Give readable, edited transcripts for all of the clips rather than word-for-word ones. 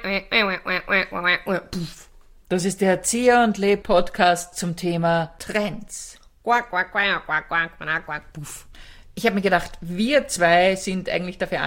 Das ist der Erzieher und Leb Podcast zum Thema Trends. Ich habe mir gedacht, wir zwei sind eigentlich dafür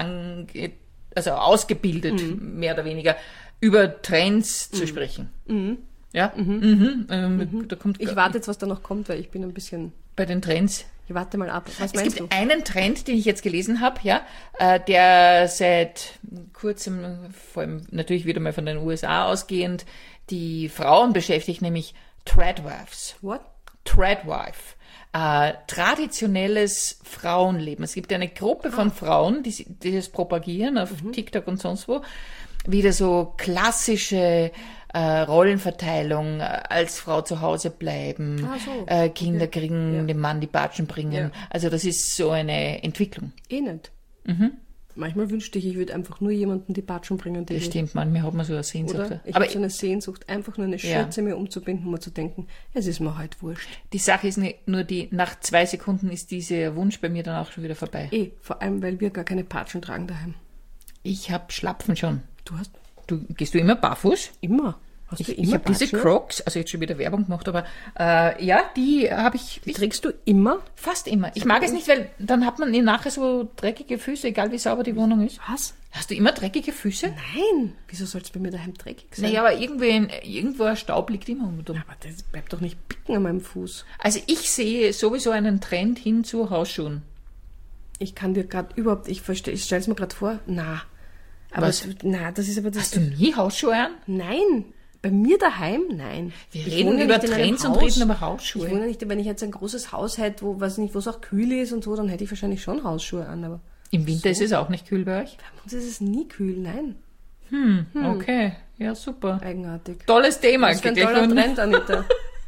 ausgebildet, mehr oder weniger, über Trends zu sprechen. Ja? Da kommt Ich warte jetzt, was da noch kommt, weil ich bin ein bisschen... bei den Trends. Ich warte mal ab. Was Es meinst gibt du? einen Trend, den ich jetzt gelesen habe, ja, der seit kurzem, vor allem natürlich wieder mal von den USA ausgehend, die Frauen beschäftigt, nämlich Threadwives. What? Threadwife. Traditionelles Frauenleben. Es gibt eine Gruppe von Frauen, die das propagieren auf TikTok und sonst wo. Wieder so klassische Rollenverteilung, als Frau zu Hause bleiben, Kinder kriegen, dem Mann die Batschen bringen. Ja. Also das ist so eine Entwicklung. Eh nicht. Manchmal wünschte ich würde einfach nur jemanden die Batschen bringen. Das stimmt, manchmal hat man so eine Sehnsucht. Oder? Ich habe so eine Sehnsucht, einfach nur eine Schürze mir umzubinden, um mir zu denken, es ist mir halt wurscht. Die Sache ist nur nach 2 Sekunden ist dieser Wunsch bei mir dann auch schon wieder vorbei. Vor allem, weil wir gar keine Patschen tragen daheim. Ich habe Schlapfen schon. Du hast Gehst du immer barfuß? immer. Hast du Ich immer habe diese Patschen? Crocs, also jetzt schon wieder Werbung gemacht, aber die habe ich Die trägst du immer? fast immer. Ich mag es nicht, weil dann hat man nachher so dreckige Füße, egal wie sauber die Wohnung ist. Was? Hast du immer dreckige Füße? Nein. Wieso soll es bei mir daheim dreckig sein? Naja, aber irgendwo ein Staub liegt immer um. Aber das bleibt doch nicht picken an meinem Fuß. Also ich sehe sowieso einen Trend hin zu Hausschuhen. Ich kann dir gerade überhaupt, ich stelle es mir gerade vor, Aber Was? das ist aber das... Hast du nie Hausschuhe an? Nein. Bei mir daheim? Nein. Wir Ich reden wohne ja über nicht in einem Trends und Haus. reden über Ich Hausschuhe. wohne nicht, wenn ich jetzt ein großes Haus hätte, wo es auch kühl ist und so, dann hätte ich wahrscheinlich schon Hausschuhe an, aber Im Winter ist es auch nicht kühl bei euch? bei uns ist es nie kühl, nein. Okay, ja super. Eigenartig. Tolles Thema. Das ist ein Gleich toller von- Trend, Anita.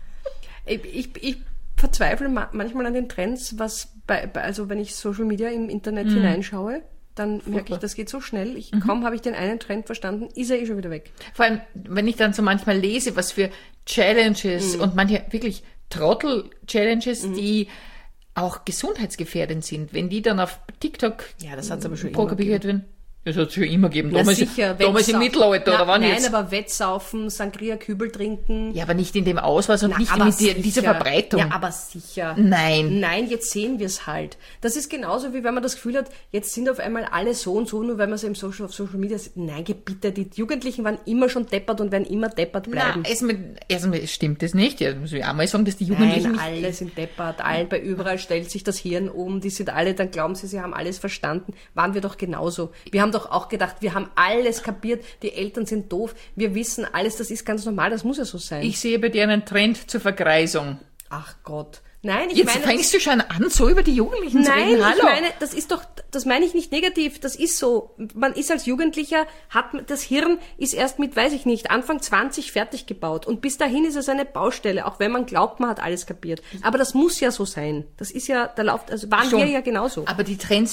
Ich verzweifle manchmal an den Trends, also wenn ich Social Media im Internet hineinschaue, dann merke ich, das geht so schnell. Kaum habe ich den einen Trend verstanden, ist er eh schon wieder weg. Vor allem, wenn ich dann so manchmal lese, was für Challenges und manche wirklich Trottel-Challenges, die auch gesundheitsgefährdend sind, wenn die dann auf TikTok das hat's aber schon immer propagiert werden. Das hat es schon immer gegeben. Na Damals, sicher, damals im Mittelalter, oder wann nein, jetzt? aber Wettsaufen, Sangria-Kübel trinken. Ja, aber nicht in dem Ausmaß und nicht aber mit sicher. dieser Verbreitung. Ja, aber sicher. Nein. Nein, jetzt sehen wir es halt. Das ist genauso, wie wenn man das Gefühl hat, jetzt sind auf einmal alle so und so, nur weil man es auf Social Media sieht. Nein, bitte, die Jugendlichen waren immer schon deppert und werden immer deppert bleiben. Erstmal stimmt das nicht. Ja, muss ich auch mal sagen, dass die Jugendlichen Nein, alle sind deppert, überall stellt sich das Hirn um, die sind alle, dann glauben sie haben alles verstanden. Waren wir doch genauso. Wir haben doch auch gedacht, wir haben alles kapiert, die Eltern sind doof, wir wissen alles, das ist ganz normal, das muss ja so sein. Ich sehe bei dir einen Trend zur Vergreisung. Ach Gott. Nein, ich Jetzt meine... fängst du schon an, so über die Jugendlichen zu Nein, reden. Hallo. ich meine, das meine ich nicht negativ, das ist so. Man ist als Jugendlicher, das Hirn ist erst mit, weiß ich nicht, Anfang 20 fertig gebaut und bis dahin ist es eine Baustelle, auch wenn man glaubt, man hat alles kapiert. Aber das muss ja so sein. Das ist ja, waren wir ja genauso. Aber die Trends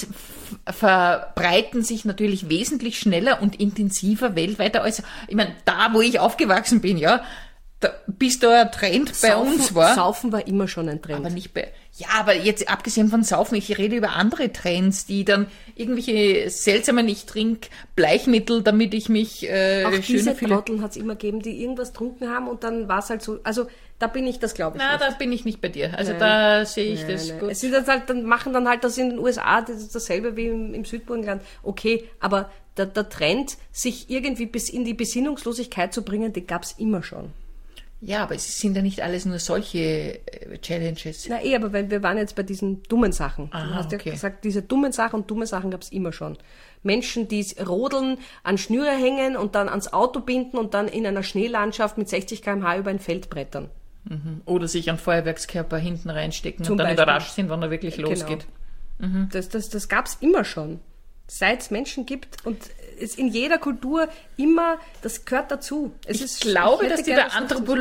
verbreiten sich natürlich wesentlich schneller und intensiver weltweit als, ich meine, da, wo ich aufgewachsen bin, ja, bis da ein Trend bei uns war. Saufen war immer schon ein Trend. Aber nicht aber jetzt abgesehen von Saufen, ich rede über andere Trends, die dann irgendwelche seltsamen, ich trinke Bleichmittel, damit ich mich auch schöner diese fühle. Trotteln hat es immer gegeben, die irgendwas getrunken haben und dann war es halt so, also da bin ich, das glaube ich Na, nicht. da bin ich nicht bei dir. Also da sehe ich das gut. Es sind halt, machen dann halt das in den USA, das ist dasselbe wie im Südburgenland. Okay, aber der Trend, sich irgendwie bis in die Besinnungslosigkeit zu bringen, den gab es immer schon. Ja, aber es sind ja nicht alles nur solche Challenges. Na aber weil wir waren jetzt bei diesen dummen Sachen. Du hast ja okay. gesagt, diese dummen Sachen und dumme Sachen gab es immer schon. Menschen, die rodeln, an Schnüre hängen und dann ans Auto binden und dann in einer Schneelandschaft mit 60 km/h über ein Feld brettern. Oder sich einen Feuerwerkskörper hinten reinstecken Zum und dann Beispiel. überrascht sind, wann er wirklich losgeht. Das gab es immer schon. Seit es Menschen gibt und es in jeder Kultur immer, das gehört dazu. Ich glaube, dass die da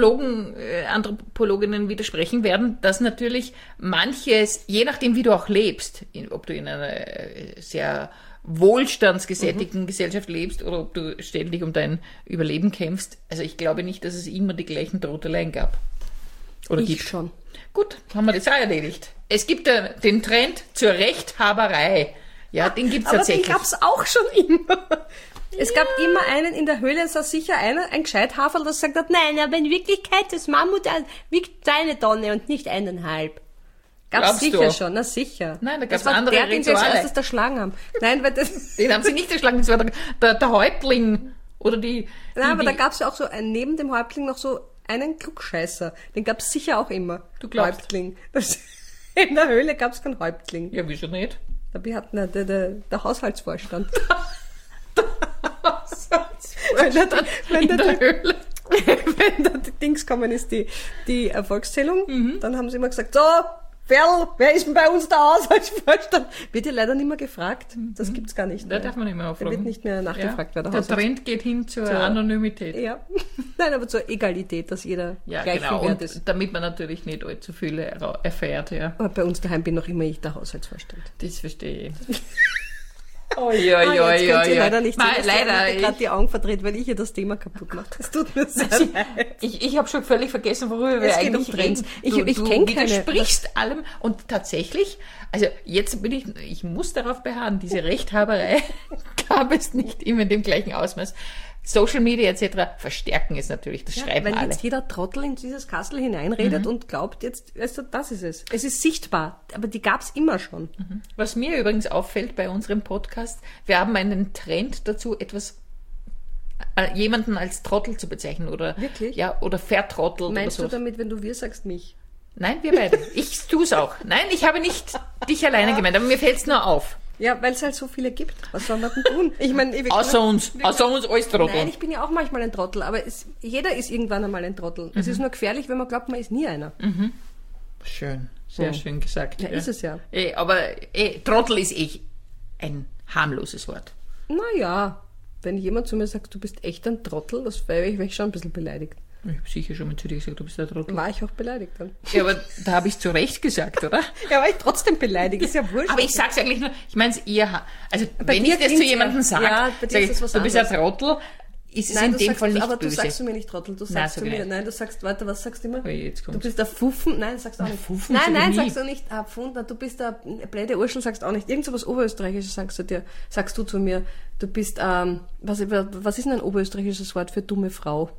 Anthropologinnen widersprechen werden, dass natürlich manches, je nachdem wie du auch lebst, ob du in einer sehr wohlstandsgesättigten Gesellschaft lebst oder ob du ständig um dein Überleben kämpfst, also ich glaube nicht, dass es immer die gleichen Troteleien gab. Oder Ich gibt. schon. Gut, haben wir das auch erledigt. Es gibt den Trend zur Rechthaberei. Ja, den gibt's Aber tatsächlich. den gab's auch schon immer. Es gab immer einen in der Höhle, saß sicher ein Gescheithaferl, das gesagt hat, nein, aber in Wirklichkeit das Mammut wiegt 1 Tonne und nicht 1,5. Gab's Glaubst sicher du? schon, na sicher. Nein, da gab's das war andere der, den sie als Rituale. erstes erschlagen haben. Nein, weil das... Den haben sie nicht erschlagen, das war der Häuptling. Oder die... Nein, aber da gab's ja auch so neben dem Häuptling noch so einen Klugscheißer. Den gab's sicher auch immer. Du glaubst? Häuptling. In der Höhle gab's keinen Häuptling. Ja, wieso nicht? Dabei hat der Haushaltsvorstand. In der Höhle. Wenn da die Dings kommen ist, die Erfolgszählung, dann haben sie immer gesagt, so, Ferl, wer ist denn bei uns der Haushaltsvorstand? Wird ja leider nicht mehr gefragt. Das gibt's gar nicht Da mehr. darf man nicht mehr Da aufragen. wird nicht mehr nachgefragt, wer der Der Haushaltsvorstand Trend geht hin zur Anonymität. Ja. Nein, aber zur Egalität, dass jeder Ja, gleich genau. viel wert Und ist. damit man natürlich nicht allzu viele erfährt, ja. Aber bei uns daheim bin noch immer ich der Haushaltsvorstand. Das verstehe ich. Jetzt könnt ihr leider nicht sehen, dass leider. ich gerade die Augen verdreht, weil ich ihr das Thema kaputt mache. Das tut mir sehr leid. Ich habe schon völlig vergessen, worüber wir Es geht eigentlich um Trends. reden. Ich Du kenn keine. widersprichst allem und tatsächlich, also jetzt ich muss darauf beharren, diese Rechthaberei gab es nicht immer in dem gleichen Ausmaß. Social Media etc. verstärken es natürlich, das schreiben Weil alle. jetzt jeder Trottel in dieses Kastel hineinredet und glaubt, jetzt, weißt du, das ist es. Es ist sichtbar, aber die gab's immer schon. Was mir übrigens auffällt bei unserem Podcast, wir haben einen Trend dazu, jemanden als Trottel zu bezeichnen oder Wirklich? Ja, oder vertrottelt Meinst oder du so. damit, wenn du wir sagst, mich? Nein, wir beide. Ich tue es auch. Nein, ich habe nicht dich alleine gemeint, aber mir fällt es nur auf. Ja, weil es halt so viele gibt. Was soll man denn tun? Ich meine, Außer uns alles Trottel. Nein, ich bin ja auch manchmal ein Trottel, aber jeder ist irgendwann einmal ein Trottel. Es ist nur gefährlich, wenn man glaubt, man ist nie einer. Schön, sehr schön gesagt. Ja, ist es ja. Aber Trottel ist ein harmloses Wort. Naja, wenn jemand zu mir sagt, du bist echt ein Trottel, das wäre ich schon ein bisschen beleidigt. Ich habe sicher schon mal zu dir gesagt, du bist ein Trottel. War ich auch beleidigt dann. Ja, aber da habe ich zu Recht gesagt, oder? Ja, war ich trotzdem beleidigt, ist ja wurscht. Aber ich sag's eigentlich nur, ich meine es eher, also Bei wenn dir ich das zu klingt's jemandem ja- sage, ja, bei dir sag ist das was du bist ein anderes. Trottel, ist es Nein, in du dem sagst, Fall nicht aber böse. du sagst zu mir nicht Trottel, du sagst sag zu ich mir, nicht. nein, du sagst, warte, was sagst du immer? Oh, jetzt kommt's. Du bist der Fuffen, nein, sagst auch nicht. Fuffen nein, sag ich nein, nie. sagst du nicht, Pfund, du bist der blöde Urschel, sagst auch nicht. Irgend so was Oberösterreichisches sagst du zu mir, du bist, was ist denn ein oberösterreichisches Wort für dumme Frau?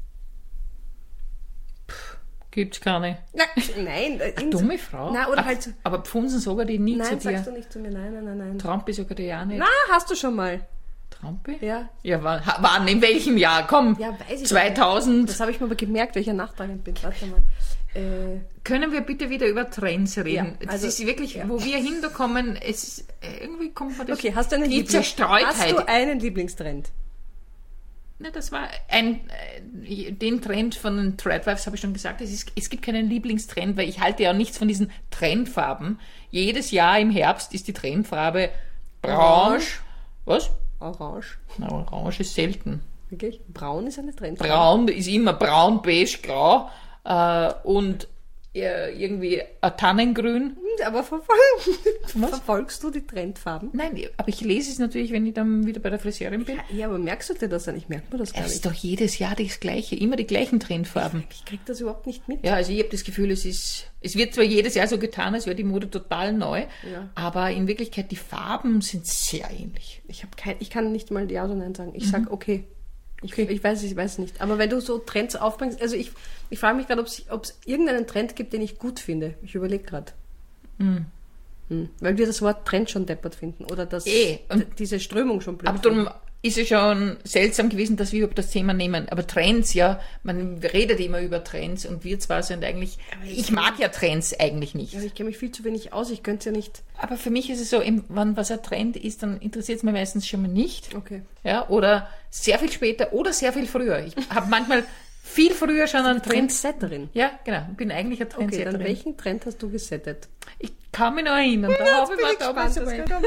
Gibt's keine. Nein, Dumme Frau? Nein, oder halt so, Aber Pfunsen sagen die nie nein, zu dir. sagst du nicht zu mir, nein. Trampi sagen die ja nicht. Na, hast du schon mal. Trampi? Ja. Ja, wann, in welchem Jahr? Komm, Ja, weiß ich 2000. Das habe ich mir aber gemerkt, weil ich ja nachtragend bin. Warte mal. Können wir bitte wieder über Trends reden? Ja, das also- ist wirklich, wo wir hinkommen, irgendwie kommt man das... Okay, hast du einen die Zerstreutheit. Hast du einen Lieblingstrend? Ne, das war den Trend von den Threadwives habe ich schon gesagt, es gibt keinen Lieblingstrend, weil ich halte ja nichts von diesen Trendfarben. Jedes Jahr im Herbst ist die Trendfarbe braun. Orange. Was? Orange. Na, orange ist selten. Wirklich? Braun ist eine Trendfarbe. Braun ist immer braun, beige, grau und irgendwie ein Tannengrün. Aber verfolgst du die Trendfarben? Nein, aber ich lese es natürlich, wenn ich dann wieder bei der Friseurin bin. Ja, aber merkst du dir das dann? Ich merke mir das gar Es nicht. ist doch jedes Jahr das Gleiche, immer die gleichen Trendfarben. Ich krieg das überhaupt nicht mit. Ja, also ich habe das Gefühl, es wird zwar jedes Jahr so getan, als wäre die Mode total neu, Ja. aber in Wirklichkeit die Farben sind sehr ähnlich. Ich kann nicht mal Ja oder Nein sagen. Ich sag okay. Ich weiß nicht. Aber wenn du so Trends aufbringst, also ich frage mich gerade, ob es irgendeinen Trend gibt, den ich gut finde. Ich überlege gerade. Weil wir das Wort Trend schon deppert finden. Oder Und diese Strömung schon blöd aber darum ist es schon seltsam gewesen, dass wir überhaupt das Thema nehmen. Aber Trends, ja, man redet immer über Trends und wir zwar sind eigentlich, ich mag ja Trends eigentlich nicht. Also ich kenne mich viel zu wenig aus, ich könnte es ja nicht. Aber für mich ist es so, wenn was ein Trend ist, dann interessiert es mich meistens schon mal nicht. Okay. Ja, oder sehr viel später oder sehr viel früher. Ich habe manchmal viel früher schon einen Trend. Trendsetterin. Ja, genau. Ich bin eigentlich eine Okay, Trendsetterin. dann welchen Trend hast du gesettet? Ich kann mich noch erinnern. Da habe ich mir damals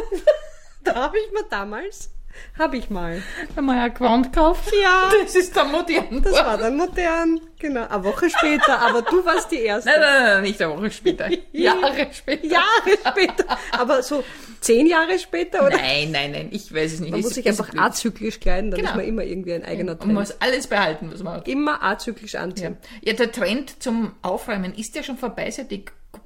Habe ich mal. einmal ein Gewand gekauft. Ja. Das ist dann modern. Das war dann modern. Genau, eine Woche später, aber du warst die Erste. Nein, nicht eine Woche später. Jahre später. Jahre später. Aber so 10 Jahre später, oder? Nein, ich weiß es nicht. Man Ist- muss sich ist einfach blöd. azyklisch kleiden, dann Genau. ist man immer irgendwie ein eigener Man Trend. muss alles behalten, was man hat. Immer azyklisch Ja. anziehen. Ja, der Trend zum Aufräumen ist ja schon vorbei, seit die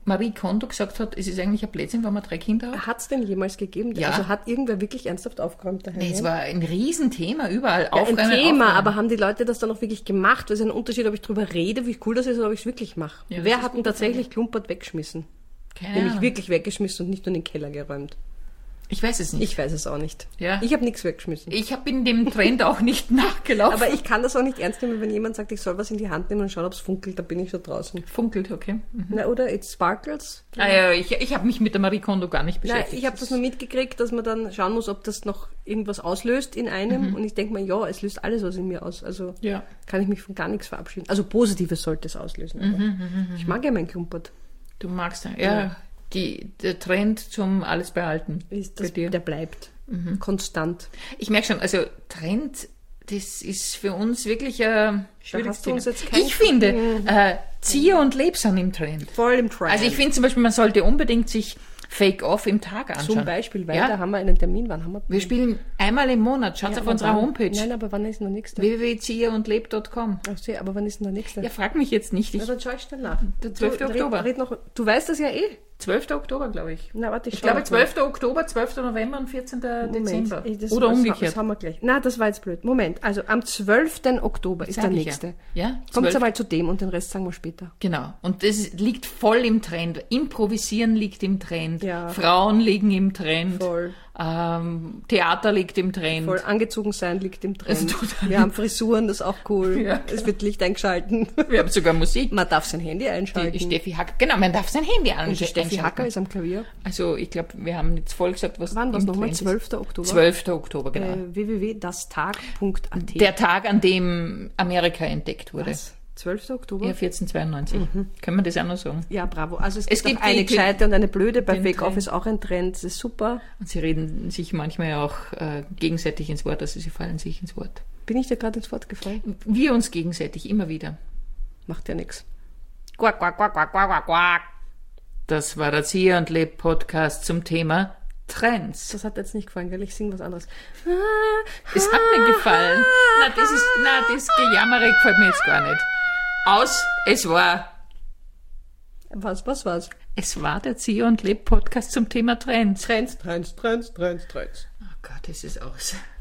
Marie Kondo gesagt hat, es ist eigentlich ein Blödsinn, wenn man 3 Kinder hat. Hat es denn jemals gegeben? Ja. Also hat irgendwer wirklich ernsthaft aufgeräumt daheim? Nee, es war ein Riesenthema, überall. ein Aufräumen, Thema, aufräumen. aber haben die Leute das dann auch wirklich gemacht? Weil es ist ein Unterschied, ob ich drüber rede, wie cool das ist, oder ob ich es wirklich mache. Ja, das Wer ist hat denn gut tatsächlich Klumpert weggeschmissen? Keine Nämlich Ahnung. wirklich weggeschmissen und nicht nur in den Keller geräumt. Ich weiß es nicht. Ich weiß es auch nicht. Ja. Ich habe nichts weggeschmissen. Ich bin dem Trend auch nicht nachgelaufen. Aber ich kann das auch nicht ernst nehmen, wenn jemand sagt, ich soll was in die Hand nehmen und schauen, ob es funkelt, da bin ich schon draußen. Funkelt, okay. Na, oder it sparkles. Ah ja, ich habe mich mit der Marie Kondo gar nicht Nein, beschäftigt. ich habe das nur mitgekriegt, dass man dann schauen muss, ob das noch irgendwas auslöst in einem. Und ich denke mir, ja, es löst alles was in mir aus. Also Ja. kann ich mich von gar nichts verabschieden. Also Positives sollte es auslösen. Aber ich mag ja mein Klumpert. Du magst ja. Der Trend zum alles behalten Ist bei das, dir. der bleibt. Konstant. Ich merke schon, also Trend, das ist für uns wirklich ein schwieriges hast du uns Thema. jetzt kein- Ich finde, Zieher und Leb sind im Trend. Voll im Trend. Also ich finde zum Beispiel, man sollte unbedingt sich Fake-Off im Tag anschauen. zum Beispiel, weil Ja? da haben wir einen Termin. Wann haben wir? Wir spielen einmal im Monat. Schaut auf aber unserer wann? Homepage. Nein, aber wann ist denn der nächste? www.zieherundleb.com. Ach so, aber wann ist denn der nächste? Ja, frag mich jetzt nicht. Na, dann schau ich schnell nach. Der 12. Oktober. Du weißt das ja eh. 12. Oktober, glaube ich. Na, warte, Ich glaube 12. Oktober, 12. November und 14. Dezember. Das Oder das umgekehrt. Das haben wir gleich. Na, das war jetzt blöd. Moment, also am 12. Oktober ist Sag der ich nächste. Ja, Kommt 12. einmal zu dem und den Rest sagen wir später. Genau. Und das liegt voll im Trend. Improvisieren liegt im Trend. Ja. Frauen liegen im Trend. Voll. Theater liegt im Trend. Voll angezogen sein liegt im Trend. Also total. Wir haben Frisuren, das ist auch cool. Ja, Es wird Licht eingeschalten. Wir haben sogar Musik. Man darf sein Handy einschalten. Die Steffi Hacker. Genau, man darf sein Handy und die Steffi einschalten. Hacker ist am Klavier. Also ich glaube, wir haben jetzt voll gesagt, was Wann war es im nochmal? Trend 12. Oktober? ist. 12. Oktober, genau. www.dastag.at. Der Tag, an dem Amerika entdeckt wurde. Was? 12. Oktober? Ja, 1492. Können wir das auch noch sagen? Ja, bravo. Also es Es gibt gibt auch eine die- gescheite und eine blöde. Bei den Fake Off Trend. ist auch ein Trend. Das ist super. Und sie reden sich manchmal ja auch gegenseitig ins Wort, also sie fallen sich ins Wort. Bin ich dir gerade ins Wort gefallen? Wir uns gegenseitig, immer wieder. Macht ja nichts. Quack, quack, quack, quack, quack, quack, quack. Das war der Zieher und Leb Podcast zum Thema Trends. Das hat jetzt nicht gefallen, gell? Ich singe was anderes. Es hat mir gefallen. Das Gejammere gefällt mir jetzt gar nicht. Es war Was der Zieher und Leb Podcast zum Thema Trends. Trends. Oh Gott, es ist aus.